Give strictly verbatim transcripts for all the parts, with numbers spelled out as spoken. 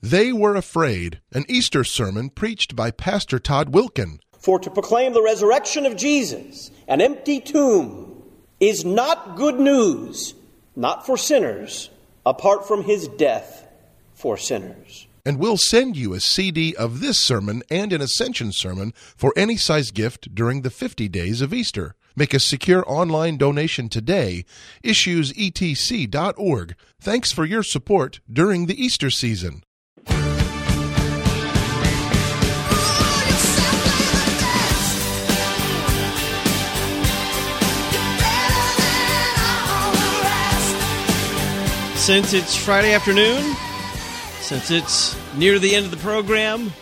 They Were Afraid, an Easter sermon preached by Pastor Todd Wilken. For to proclaim the resurrection of Jesus, an empty tomb, is not good news, not for sinners, apart from his death for sinners. And we'll send you a C D of this sermon and an Ascension sermon for any size gift during the fifty days of Easter. Make a secure online donation today. issues e t c dot org. Thanks for your support during the Easter season. Since it's Friday afternoon, since it's near the end of the program,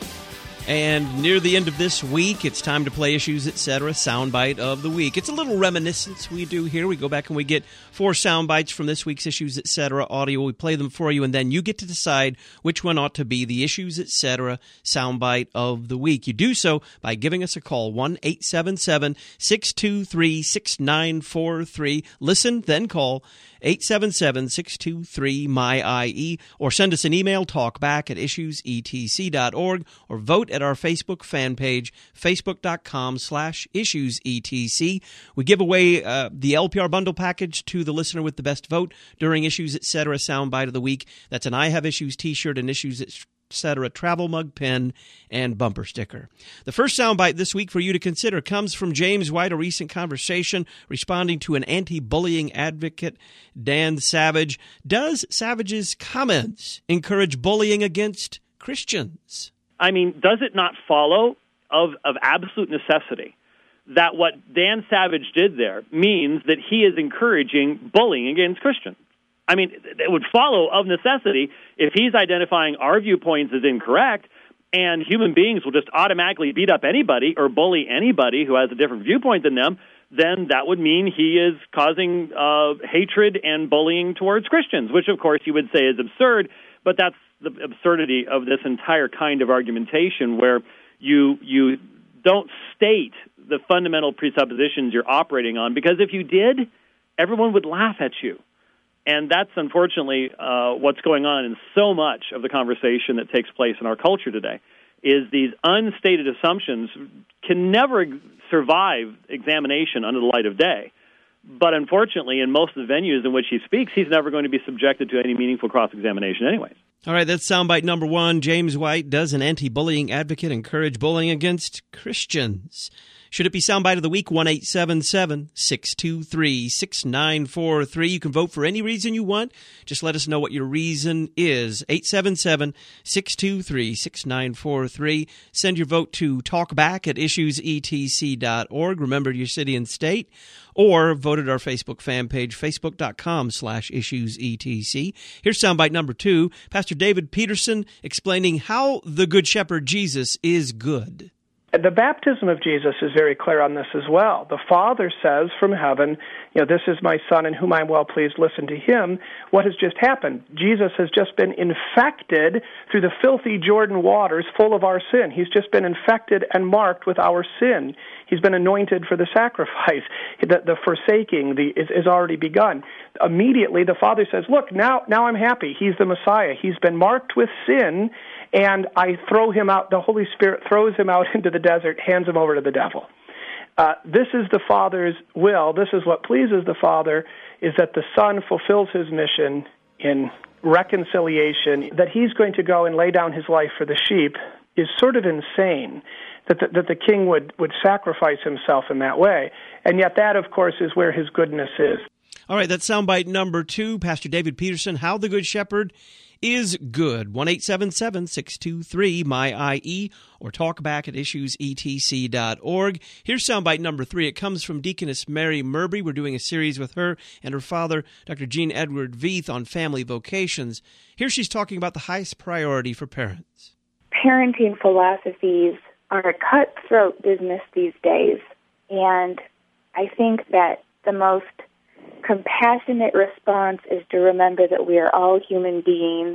and near the end of this week, it's time to play Issues, et cetera, Soundbite of the Week. It's a little reminiscence we do here. We go back and we get four sound bites from this week's Issues, et cetera, audio. We play them for you, and then you get to decide which one ought to be the Issues, et cetera, Soundbite of the Week. You do so by giving us a call, one eight seven seven, six two three, six nine four three. Listen, then call eight seven seven, six two three, M Y I E, or send us an email, talkback at issues e t c dot org, or vote at our Facebook fan page, facebook.com slash issuesetc. We give away uh, the L P R bundle package to the listener with the best vote during Issues, et cetera, Soundbite of the Week. That's an I Have Issues t-shirt and Issues, et cetera, travel mug, pen, and bumper sticker. The first soundbite this week for you to consider comes from James White, a recent conversation responding to an anti-bullying advocate, Dan Savage. Does Savage's comments encourage bullying against Christians? I mean, does it not follow of, of absolute necessity that what Dan Savage did there means that he is encouraging bullying against Christians? I mean, it would follow of necessity if he's identifying our viewpoints as incorrect, and human beings will just automatically beat up anybody or bully anybody who has a different viewpoint than them, then that would mean he is causing uh, hatred and bullying towards Christians, which, of course, you would say is absurd, but that's the absurdity of this entire kind of argumentation where you you don't state the fundamental presuppositions you're operating on, because if you did, everyone would laugh at you. And that's, unfortunately, uh, what's going on in so much of the conversation that takes place in our culture today, is these unstated assumptions can never survive examination under the light of day. But unfortunately, in most of the venues in which he speaks, he's never going to be subjected to any meaningful cross-examination anyways. All right, that's soundbite number one. James White, does an anti-bullying advocate encourage bullying against Christians? Should it be soundbite of the week? one eight seven seven, six two three, six nine four three. You can vote for any reason you want. Just let us know what your reason is. eight seven seven, six two three, six nine four three. Send your vote to talkback at issues e t c dot org. Remember your city and state. Or vote at our Facebook fan page, facebook.com slash issuesetc. Here's soundbite number two. Pastor David Peterson explaining how the Good Shepherd Jesus is good. The baptism of Jesus is very clear on this as well. The Father says from heaven, you know, this is my Son in whom I'm well pleased, listen to him. What has just happened? Jesus has just been infected through the filthy Jordan waters full of our sin. He's just been infected and marked with our sin. He's been anointed for the sacrifice. The, the forsaking the, is, is already begun. Immediately, the Father says, look, now, now I'm happy. He's the Messiah. He's been marked with sin, and I throw him out. The Holy Spirit throws him out into the desert, hands him over to the devil. Uh, this is the Father's will. This is what pleases the Father, is that the Son fulfills his mission in reconciliation. That he's going to go and lay down his life for the sheep is sort of insane, that the, that the King would, would sacrifice himself in that way. And yet that, of course, is where his goodness is. All right, that's soundbite number two. Pastor David Peterson, how the Good Shepherd is good. one eight seven seven, six two three, M Y I E, or talk back at issues e t c dot org. Here's soundbite number three. It comes from Deaconess Mary Murby. We're doing a series with her and her father, Doctor Jean Edward Veith, on family vocations. Here she's talking about the highest priority for parents. Parenting philosophies are a cutthroat business these days, and I think that the most compassionate response is to remember that we are all human beings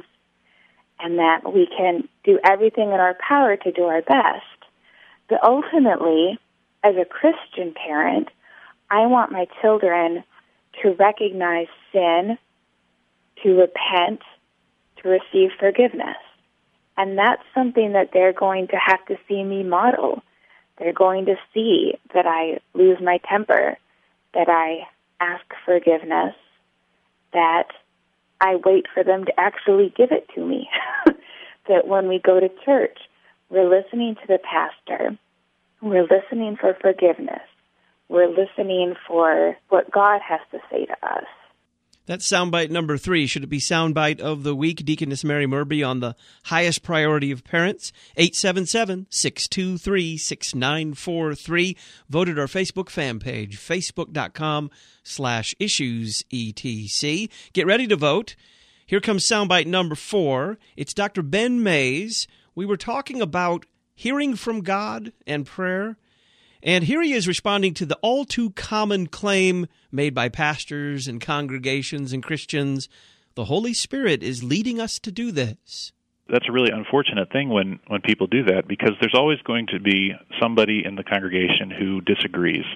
and that we can do everything in our power to do our best. But ultimately, as a Christian parent, I want my children to recognize sin, to repent, to receive forgiveness. And that's something that they're going to have to see me model. They're going to see that I lose my temper, that I ask forgiveness, that I wait for them to actually give it to me. That when we go to church, we're listening to the pastor. We're listening for forgiveness. We're listening for what God has to say to us. That's soundbite number three. Should it be soundbite of the week? Deaconess Mary Murby on the highest priority of parents. eight seven seven, six two three, six nine four three. Vote at our Facebook fan page, facebook.com slash issues etc. Get ready to vote. Here comes soundbite number four. It's Doctor Ben Mays. We were talking about hearing from God and prayer. And here he is responding to the all-too-common claim made by pastors and congregations and Christians. The Holy Spirit is leading us to do this. That's a really unfortunate thing when, when people do that, because there's always going to be somebody in the congregation who disagrees.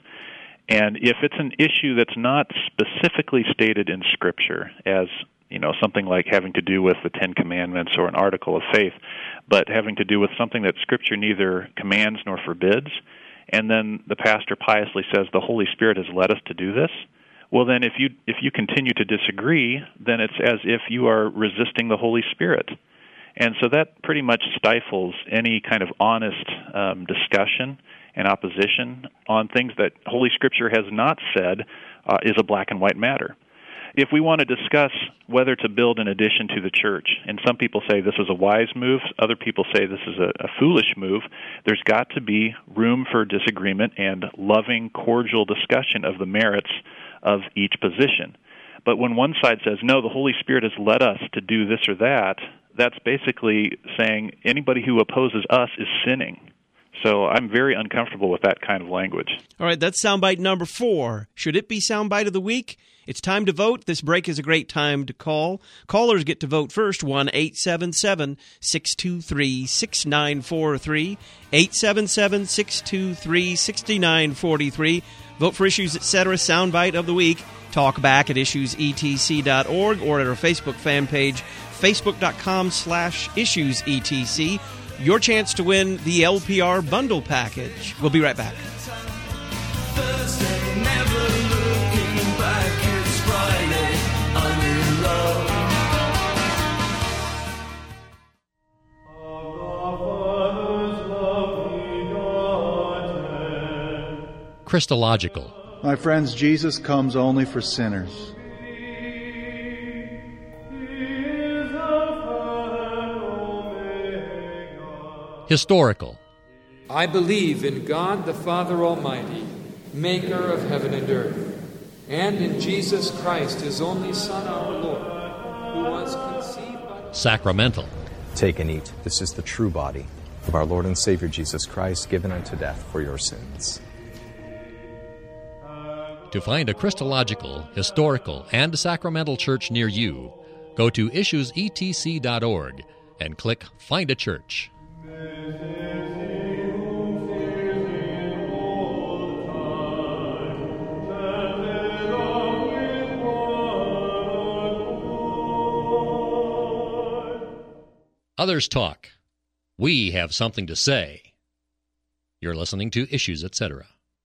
And if it's an issue that's not specifically stated in Scripture as, you know, something like having to do with the Ten Commandments or an article of faith, but having to do with something that Scripture neither commands nor forbids, and then the pastor piously says the Holy Spirit has led us to do this, well then if you if you continue to disagree, then it's as if you are resisting the Holy Spirit. And so that pretty much stifles any kind of honest um, discussion and opposition on things that Holy Scripture has not said uh, is a black and white matter. If we want to discuss whether to build an addition to the church, and some people say this is a wise move, other people say this is a, a foolish move, there's got to be room for disagreement and loving, cordial discussion of the merits of each position. But when one side says, no, the Holy Spirit has led us to do this or that, that's basically saying anybody who opposes us is sinning. So I'm very uncomfortable with that kind of language. All right, that's soundbite number four. Should it be soundbite of the week? It's time to vote. This break is a great time to call. Callers get to vote first. one eight seven seven, six two three, six nine four three. eight seven seven, six two three, six nine four three. Vote for Issues, et cetera. Soundbite of the week. Talk back at issues e t c dot org or at our Facebook fan page, facebook.com slash issues etc. Your chance to win the L P R bundle package. We'll be right back. Thursday, never looking back, it's Friday, I'm in love. Christological. My friends, Jesus comes only for sinners. Historical. I believe in God the Father Almighty, maker of heaven and earth, and in Jesus Christ, his only Son, our Lord, who was conceived by... Sacramental. Take and eat. This is the true body of our Lord and Savior Jesus Christ, given unto death for your sins. To find a Christological, historical, and sacramental church near you, go to issues e t c dot org and click Find a Church. Others talk. We have something to say. You're listening to Issues, et cetera.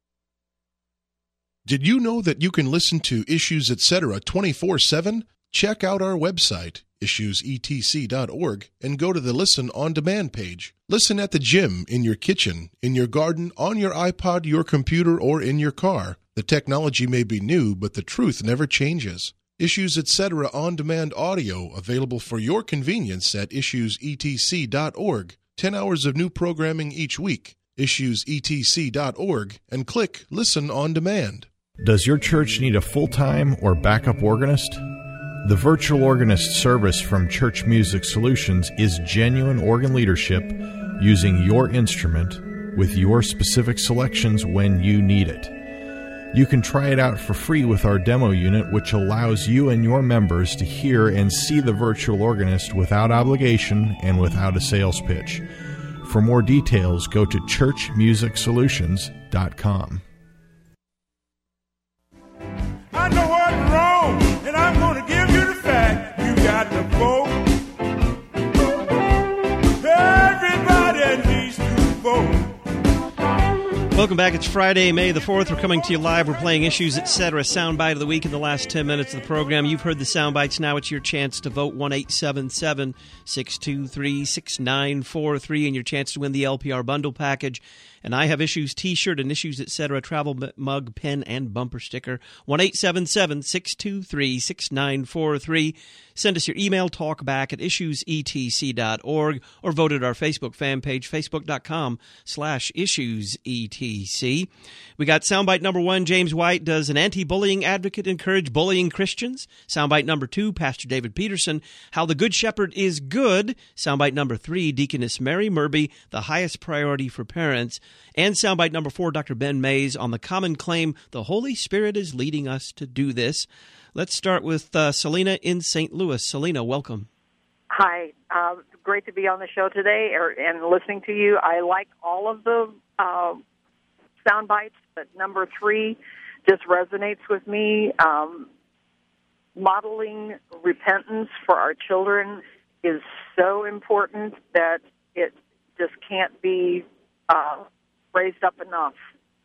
Did you know that you can listen to Issues, et cetera twenty-four seven? Check out our website, issues e t c dot org, and go to the Listen on Demand page. Listen at the gym, in your kitchen, in your garden, on your iPod, your computer, or in your car. The technology may be new, but the truth never changes. Issues, et cetera on-demand audio available for your convenience at issues e t c dot org. Ten hours of new programming each week. issues e t c dot org and click Listen on Demand. Does your church need a full-time or backup organist? The Virtual Organist service from Church Music Solutions is genuine organ leadership using your instrument with your specific selections when you need it. You can try it out for free with our demo unit, which allows you and your members to hear and see the virtual organist without obligation and without a sales pitch. For more details, go to church music solutions dot com. I know what's wrong, and I'm going to give you the fact. You got the vote. Welcome back. It's Friday, May the fourth. We're coming to you live. We're playing Issues, et cetera. Soundbite of the week in the last ten minutes of the program. You've heard the soundbites. Now it's your chance to vote. one eight seven seven, six two three, six nine four three and your chance to win the L P R bundle package. And I Have Issues t-shirt and Issues, et cetera. Travel mug, pen, and bumper sticker. one eight seven seven, six two three, six nine four three. Send us your email, talkback at issues e t c dot org, or vote at our Facebook fan page, facebook.com slash issuesetc. We got soundbite number one, James White does an anti-bullying advocate encourage bullying Christians. Soundbite number two, Pastor David Peterson, how the Good Shepherd is good. Soundbite number three, Deaconess Mary Murby, the highest priority for parents. And soundbite number four, Doctor Ben Mays on the common claim, the Holy Spirit is leading us to do this. Let's start with uh, Selena in Saint Louis. Selena, welcome. Hi. Uh, great to be on the show today or, and listening to you. I like all of the uh, sound bites, but number three just resonates with me. Um, modeling repentance for our children is so important that it just can't be uh, raised up enough.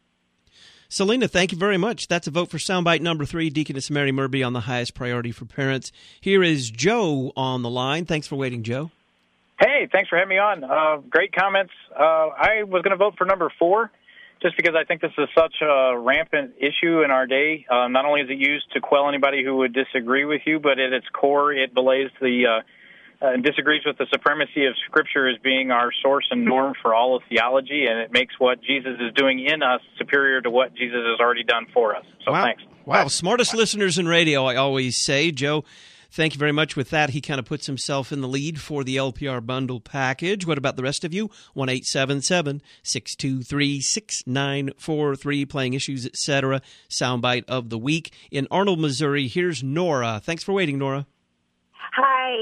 Selena, thank you very much. That's a vote for soundbite number three, Deaconess Mary Murby on the highest priority for parents. Here is Joe on the line. Thanks for waiting, Joe. Hey, thanks for having me on. Uh, great comments. Uh, I was going to vote for number four just because I think this is such a rampant issue in our day. Uh, not only is it used to quell anybody who would disagree with you, but at its core, it belays the uh, uh, disagrees with the supremacy of Scripture as being our source and norm for all of theology, and it makes what Jesus is doing in us superior to what Jesus has already done for us. So wow. thanks. Wow, Bye. Smartest Bye. Listeners in radio, I always say. Joe, thank you very much. With that, he kind of puts himself in the lead for the L P R bundle package. What about the rest of you? one eight seven seven, six two three, six nine four three, playing Issues, et cetera. Soundbite of the week. In Arnold, Missouri, here's Nora. Thanks for waiting, Nora. Hi.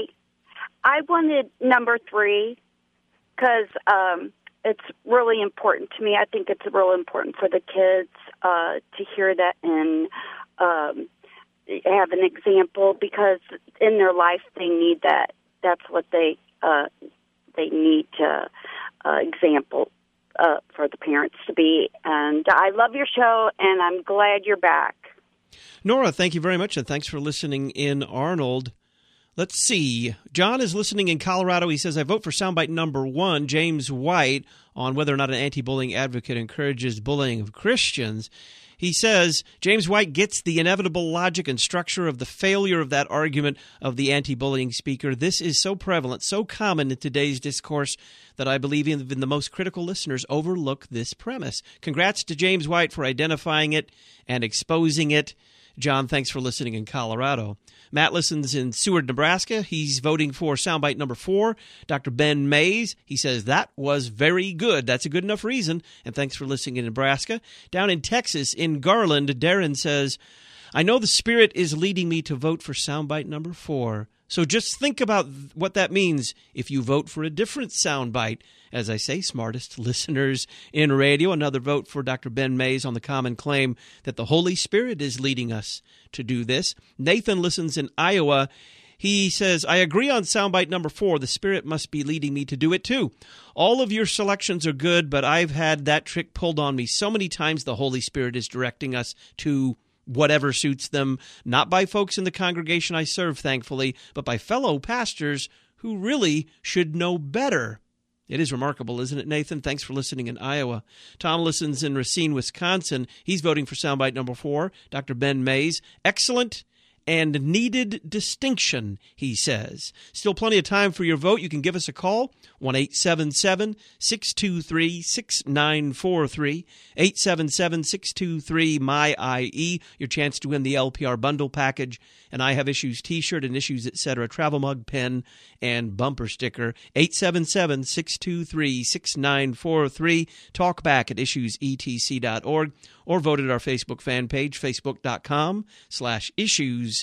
I wanted number three because um, it's really important to me. I think it's real important for the kids uh, to hear that and um, have an example because in their life they need that. That's what they uh, they need to uh, example uh, for the parents to be. And I love your show, and I'm glad you're back. Nora, thank you very much, and thanks for listening in Arnold. Let's see. John is listening in Colorado. He says, I vote for soundbite number one, James White, on whether or not an anti-bullying advocate encourages bullying of Christians. He says, James White gets the inevitable logic and structure of the failure of that argument of the anti-bullying speaker. This is so prevalent, so common in today's discourse that I believe even the most critical listeners overlook this premise. Congrats to James White for identifying it and exposing it. John, thanks for listening in Colorado. Matt listens in Seward, Nebraska. He's voting for soundbite number four, Doctor Ben Mays. He says, that was very good. That's a good enough reason. And thanks for listening in Nebraska. Down in Texas, in Garland, Darren says, I know the Spirit is leading me to vote for soundbite number four. So just think about what that means if you vote for a different soundbite. As I say, smartest listeners in radio. Another vote for Doctor Ben Mays on the common claim that the Holy Spirit is leading us to do this. Nathan listens in Iowa. He says, I agree on soundbite number four. The Spirit must be leading me to do it too. All of your selections are good, but I've had that trick pulled on me so many times. The Holy Spirit is directing us to whatever suits them, not by folks in the congregation I serve, thankfully, but by fellow pastors who really should know better. It is remarkable, isn't it, Nathan? Thanks for listening in Iowa. Tom listens in Racine, Wisconsin. He's voting for soundbite number four, Doctor Ben Mays. Excellent and needed distinction, he says. Still plenty of time for your vote. You can give us a call, one eight seven seven, six two three, six nine four three, eight seven seven, six two three, M Y I E, your chance to win the L P R bundle package, and I Have Issues t-shirt and Issues, et cetera, travel mug, pen, and bumper sticker, eight seven seven, six two three, six nine four three, talk back at issues e t c dot org, or vote at our Facebook fan page, facebook.com slash issues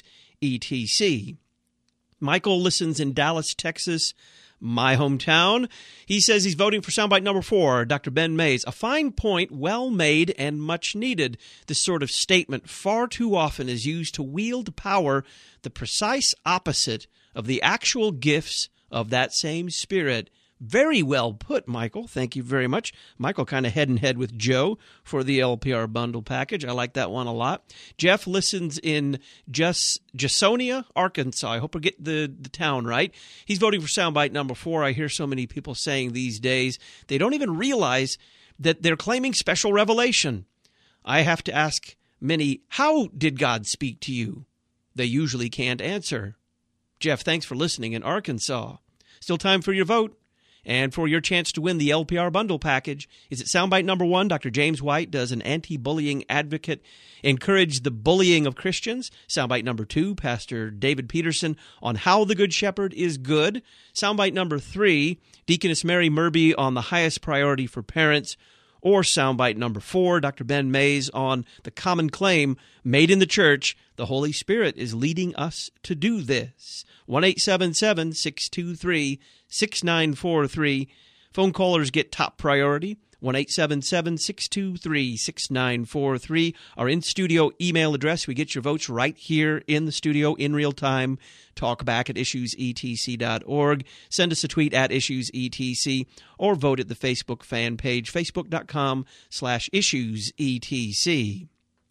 etc. Michael listens in Dallas, Texas, my hometown. He says he's voting for soundbite number four, Doctor Ben Mays. A fine point, well made, and much needed. This sort of statement far too often is used to wield power, the precise opposite of the actual gifts of that same Spirit Very well put, Michael. Thank you very much. Michael kind of head and head with Joe for the L P R bundle package. I like that one a lot. Jeff listens in Just Jassonia, Arkansas. I hope I get the, the town right. He's voting for soundbite number four. I hear so many people saying these days they don't even realize that they're claiming special revelation. I have to ask many, how did God speak to you? They usually can't answer. Jeff, thanks for listening in Arkansas. Still time for your vote. And for your chance to win the L P R bundle package, is it soundbite number one? Doctor James White does an anti-bullying advocate encourage the bullying of Christians. Soundbite number two, Pastor David Peterson on how the Good Shepherd is good. Soundbite number three, Deaconess Mary Murby on the highest priority for parents. Or soundbite number four, Doctor Ben Mays on the common claim made in the church, the Holy Spirit is leading us to do this. one eight seven seven, six two three, six nine four three. Phone callers get top priority. one eight seven seven, six two three, six nine four three. Our in-studio email address. We get your votes right here in the studio in real time. Talk back at issues e t c dot org. Send us a tweet at issues e t c or vote at the Facebook fan page, facebook.com slash issues etc.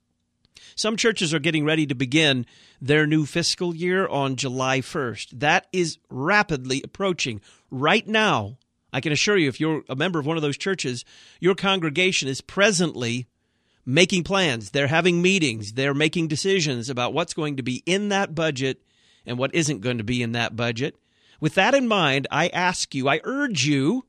Some churches are getting ready to begin their new fiscal year on July first. That is rapidly approaching. Right now, I can assure you, if you're a member of one of those churches, your congregation is presently making plans. They're having meetings. They're making decisions about what's going to be in that budget and what isn't going to be in that budget. With that in mind, I ask you, I urge you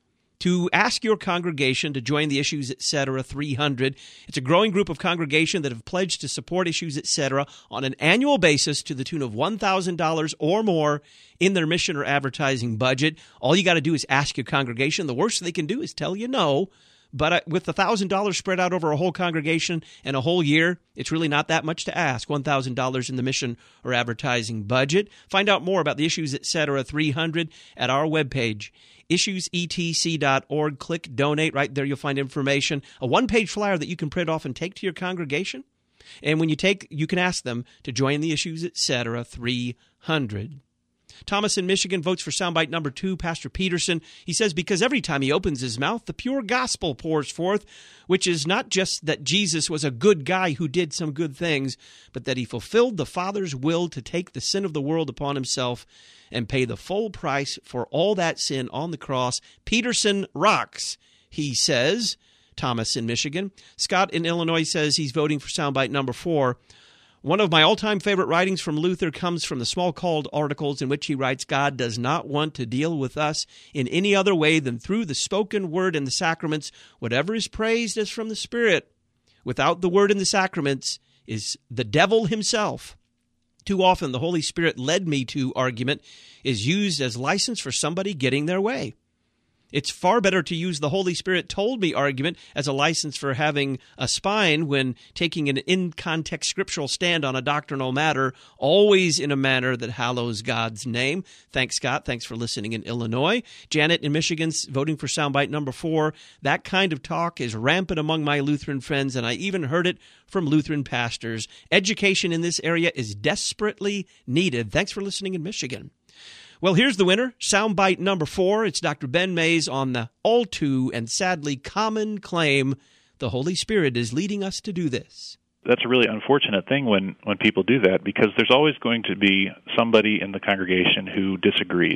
to ask your congregation to join the Issues Etc. three hundred. It's a growing group of congregation that have pledged to support Issues Etc. on an annual basis to the tune of one thousand dollars or more in their mission or advertising budget. All you got to do is ask your congregation. The worst they can do is tell you no. But with one thousand dollars spread out over a whole congregation and a whole year, it's really not that much to ask. one thousand dollars in the mission or advertising budget. Find out more about the Issues Etc. three hundred at our webpage, issues e t c dot org. Click Donate. Right there you'll find information, a one-page flyer that you can print off and take to your congregation. And when you take, you can ask them to join the Issues Etc. three hundred. Thomas in Michigan votes for soundbite number two, Pastor Peterson. He says, because every time he opens his mouth, the pure gospel pours forth, which is not just that Jesus was a good guy who did some good things, but that he fulfilled the Father's will to take the sin of the world upon himself and pay the full price for all that sin on the cross. Peterson rocks, he says. Thomas in Michigan. Scott in Illinois says he's voting for soundbite number four. One of my all-time favorite writings from Luther comes from the Smalcald articles in which he writes, God does not want to deal with us in any other way than through the spoken word and the sacraments. Whatever is praised is from the Spirit. Without the word and the sacraments is the devil himself. Too often the Holy Spirit led me to argument is used as license for somebody getting their way. It's far better to use the Holy Spirit told me argument as a license for having a spine when taking an in-context scriptural stand on a doctrinal matter, always in a manner that hallows God's name. Thanks, Scott. Thanks for listening in Illinois. Janet in Michigan's voting for soundbite number four. That kind of talk is rampant among my Lutheran friends, and I even heard it from Lutheran pastors. Education in this area is desperately needed. Thanks for listening in Michigan. Well, here's the winner, soundbite number four. It's Doctor Ben Mays on the all too and sadly common claim, the Holy Spirit is leading us to do this. That's a really unfortunate thing when, when people do that, because there's always going to be somebody in the congregation who disagrees.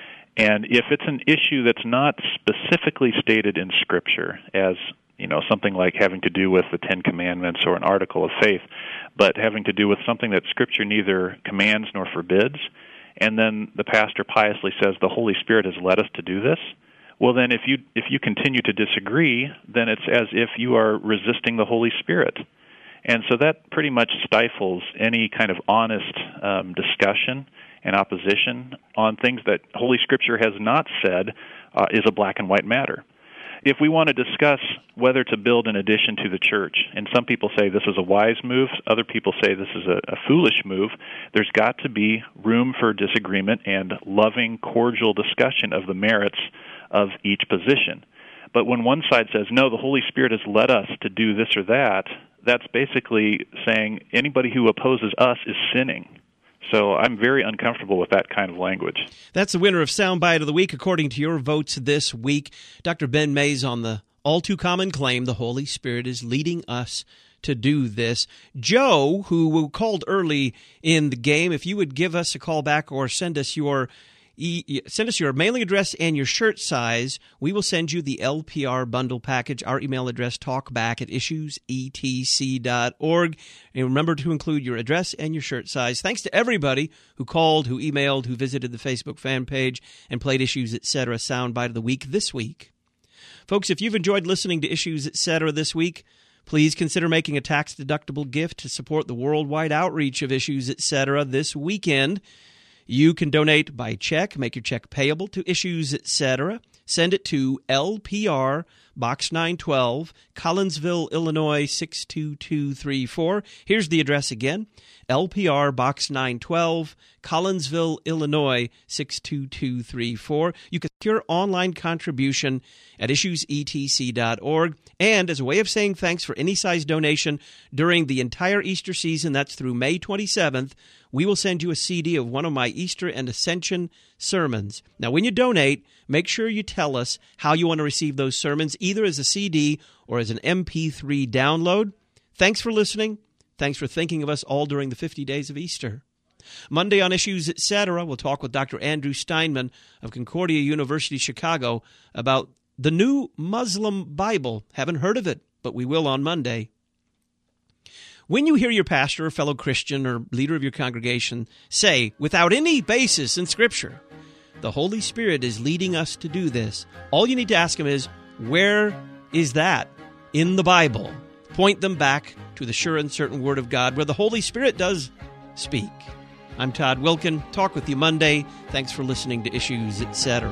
And if it's an issue that's not specifically stated in Scripture as, you know, something like having to do with the Ten Commandments or an article of faith, but having to do with something that Scripture neither commands nor forbids, and then the pastor piously says the Holy Spirit has led us to do this, well then if you if you continue to disagree, then it's as if you are resisting the Holy Spirit. And so that pretty much stifles any kind of honest um, discussion and opposition on things that Holy Scripture has not said uh, is a black and white matter. If we want to discuss whether to build an addition to the church, and some people say this is a wise move, other people say this is a, a foolish move, there's got to be room for disagreement and loving, cordial discussion of the merits of each position. But when one side says, no, the Holy Spirit has led us to do this or that, that's basically saying anybody who opposes us is sinning. So I'm very uncomfortable with that kind of language. That's the winner of Soundbite of the Week, according to your votes this week. Doctor Ben Mays on the all-too-common claim the Holy Spirit is leading us to do this. Joe, who called early in the game, if you would give us a call back or send us your e- send us your mailing address and your shirt size, we will send you the L P R bundle package. Our email address, talkback at issues e t c dot org. And remember to include your address and your shirt size. Thanks to everybody who called, who emailed, who visited the Facebook fan page and played Issues Etc. Soundbite of the Week this week. Folks, if you've enjoyed listening to Issues Etc. this week, please consider making a tax-deductible gift to support the worldwide outreach of Issues Etc. this weekend. You can donate by check, make your check payable to Issues Etc. Send it to L P R, Box nine twelve, Collinsville, Illinois, six two two three four. Here's the address again, L P R, Box nine twelve, Collinsville, Illinois, six two two three four. You can secure online contribution at issues e t c dot org. And as a way of saying thanks for any size donation during the entire Easter season, that's through May twenty-seventh, we will send you a C D of one of my Easter and Ascension sermons. Now, when you donate, make sure you tell us how you want to receive those sermons, either as a C D or as an M P three download. Thanks for listening. Thanks for thinking of us all during the fifty days of Easter. Monday on Issues Etc., we'll talk with Doctor Andrew Steinman of Concordia University, Chicago, about the new Muslim Bible. Haven't heard of it, but we will on Monday. When you hear your pastor or fellow Christian or leader of your congregation say, without any basis in Scripture, the Holy Spirit is leading us to do this, all you need to ask him is, where is that in the Bible? Point them back to the sure and certain Word of God, where the Holy Spirit does speak. I'm Todd Wilkin. Talk with you Monday. Thanks for listening to Issues Etc.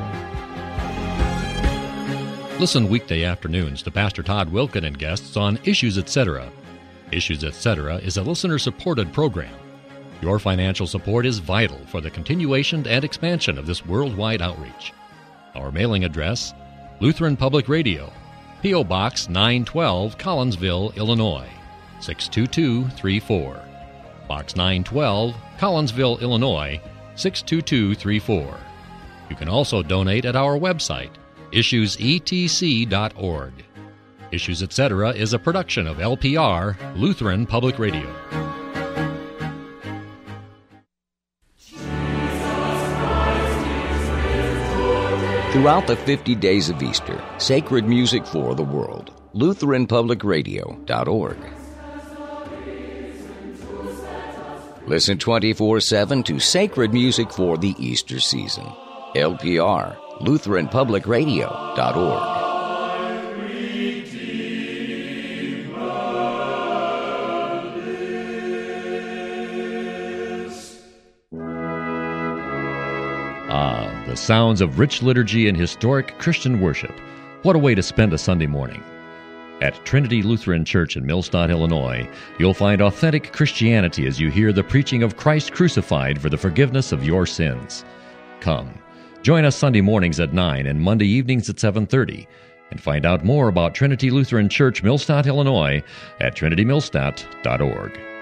Listen weekday afternoons to Pastor Todd Wilkin and guests on Issues Etc. Issues Etc. is a listener-supported program. Your financial support is vital for the continuation and expansion of this worldwide outreach. Our mailing address, Lutheran Public Radio, P O. Box nine twelve, Collinsville, Illinois, six two two three four. Box nine twelve, Collinsville, Illinois, six two two three four. You can also donate at our website, issues e t c dot org. Issues Etc. is a production of L P R, Lutheran Public Radio. Throughout the fifty days of Easter, sacred music for the world. Lutheran Public Radio dot org. Listen twenty-four seven to sacred music for the Easter season. L P R, Lutheran Public Radio dot org. Ah, the sounds of rich liturgy and historic Christian worship. What a way to spend a Sunday morning. At Trinity Lutheran Church in Millstadt, Illinois, you'll find authentic Christianity as you hear the preaching of Christ crucified for the forgiveness of your sins. Come, join us Sunday mornings at nine and Monday evenings at seven thirty, and find out more about Trinity Lutheran Church, Millstadt, Illinois at trinity millstadt dot org.